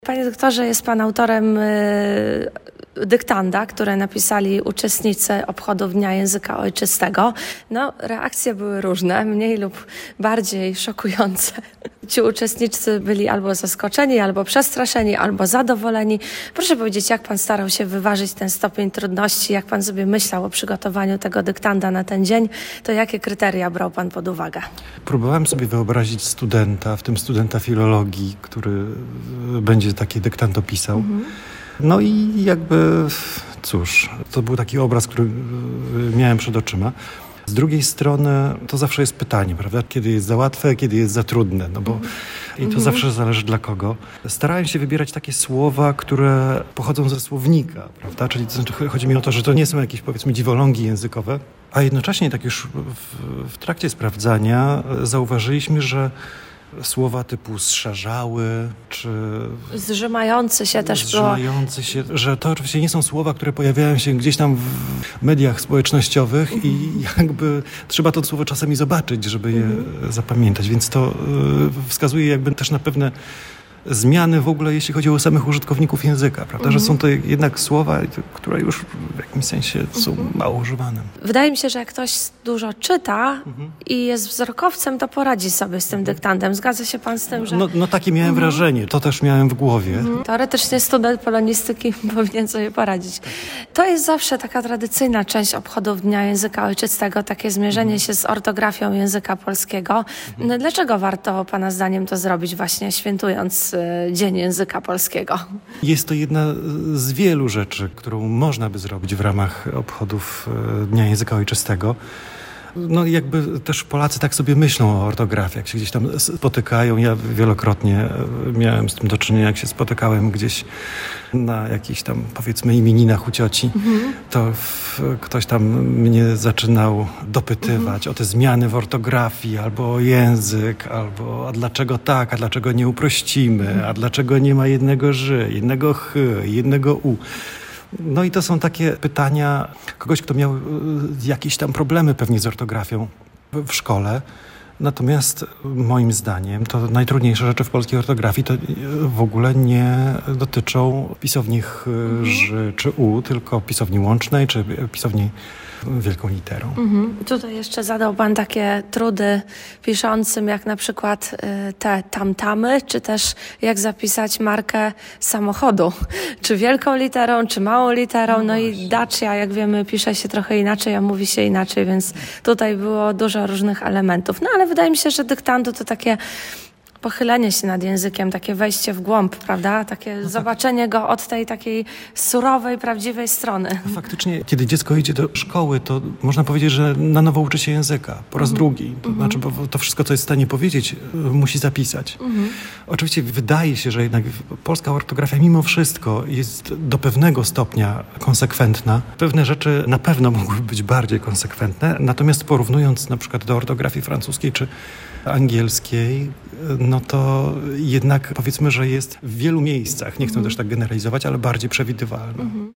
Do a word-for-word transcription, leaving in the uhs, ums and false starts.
Panie doktorze, jest pan autorem y, dyktanda, które napisali uczestnicy obchodów Dnia Języka Ojczystego. No, reakcje były różne, mniej lub bardziej szokujące. Ci uczestnicy byli albo zaskoczeni, albo przestraszeni, albo zadowoleni. Proszę powiedzieć, jak pan starał się wyważyć ten stopień trudności, jak pan sobie myślał o przygotowaniu tego dyktanda na ten dzień, to jakie kryteria brał pan pod uwagę? Próbowałem sobie wyobrazić studenta, w tym studenta filologii, który będzie taki dyktand pisał. Mhm. No i jakby, cóż, to był taki obraz, który miałem przed oczyma. Z drugiej strony to zawsze jest pytanie, prawda? Kiedy jest za łatwe, kiedy jest za trudne, no bo i to mm-hmm. zawsze zależy dla kogo. Starałem się wybierać takie słowa, które pochodzą ze słownika, prawda? Czyli to znaczy, chodzi mi o to, że to nie są jakieś, powiedzmy, dziwolągi językowe, a jednocześnie tak już w, w trakcie sprawdzania zauważyliśmy, że słowa typu zszarzały, czy... Zrzymający się też było. Zrzymający się, że to oczywiście nie są słowa, które pojawiają się gdzieś tam w mediach społecznościowych mm-hmm. i jakby trzeba to słowo czasami zobaczyć, żeby je mm-hmm. zapamiętać. Więc to y, wskazuje jakby też na pewne zmiany w ogóle, jeśli chodzi o samych użytkowników języka, prawda? Mm-hmm. Że są to jednak słowa, które już w jakimś sensie są mm-hmm. mało używane. Wydaje mi się, że jak ktoś dużo czyta mm-hmm. i jest wzrokowcem, to poradzi sobie z tym dyktandem. Zgadza się pan z tym, że... No, no takie miałem mm-hmm. wrażenie, to też miałem w głowie. Mm-hmm. Teoretycznie student polonistyki powinien sobie poradzić. To jest zawsze taka tradycyjna część obchodów Dnia Języka Ojczystego, takie zmierzenie mm-hmm. się z ortografią języka polskiego. Mm-hmm. No, dlaczego warto pana zdaniem to zrobić właśnie świętując Dzień Języka Polskiego? Jest to jedna z wielu rzeczy, którą można by zrobić w ramach obchodów Dnia Języka Ojczystego. No jakby też Polacy tak sobie myślą o ortografii, jak się gdzieś tam spotykają. Ja wielokrotnie miałem z tym do czynienia, jak się spotykałem gdzieś na jakichś tam, powiedzmy, imieninach u cioci, mhm. to w, ktoś tam mnie zaczynał dopytywać mhm. o te zmiany w ortografii, albo o język, albo a dlaczego tak, a dlaczego nie uprościmy, mhm. a dlaczego nie ma jednego ży, jednego ch, jednego u. No i to są takie pytania kogoś, kto miał jakieś tam problemy pewnie z ortografią w szkole. Natomiast moim zdaniem to najtrudniejsze rzeczy w polskiej ortografii to w ogóle nie dotyczą pisowni ch, ż czy u, tylko pisowni łącznej czy pisowni wielką literą. Mhm. Tutaj jeszcze zadał pan takie trudy piszącym, jak na przykład y, te tamtamy, czy też jak zapisać markę samochodu. Czy wielką literą, czy małą literą. No, no i Dacia, jak wiemy, pisze się trochę inaczej, a mówi się inaczej, więc tutaj było dużo różnych elementów. No ale wydaje mi się, że dyktandu to takie pochylenie się nad językiem, takie wejście w głąb, prawda? Takie no tak. zobaczenie go od tej takiej surowej, prawdziwej strony. Faktycznie, kiedy dziecko idzie do szkoły, to można powiedzieć, że na nowo uczy się języka. Po raz mm-hmm. drugi. To mm-hmm. znaczy, bo to wszystko, co jest w stanie powiedzieć, musi zapisać. Mm-hmm. Oczywiście wydaje się, że jednak polska ortografia mimo wszystko jest do pewnego stopnia konsekwentna. Pewne rzeczy na pewno mogłyby być bardziej konsekwentne, natomiast porównując na przykład do ortografii francuskiej czy angielskiej, no to jednak powiedzmy, że jest w wielu miejscach, nie chcę mm-hmm. też tak generalizować, ale bardziej przewidywalna. Mm-hmm.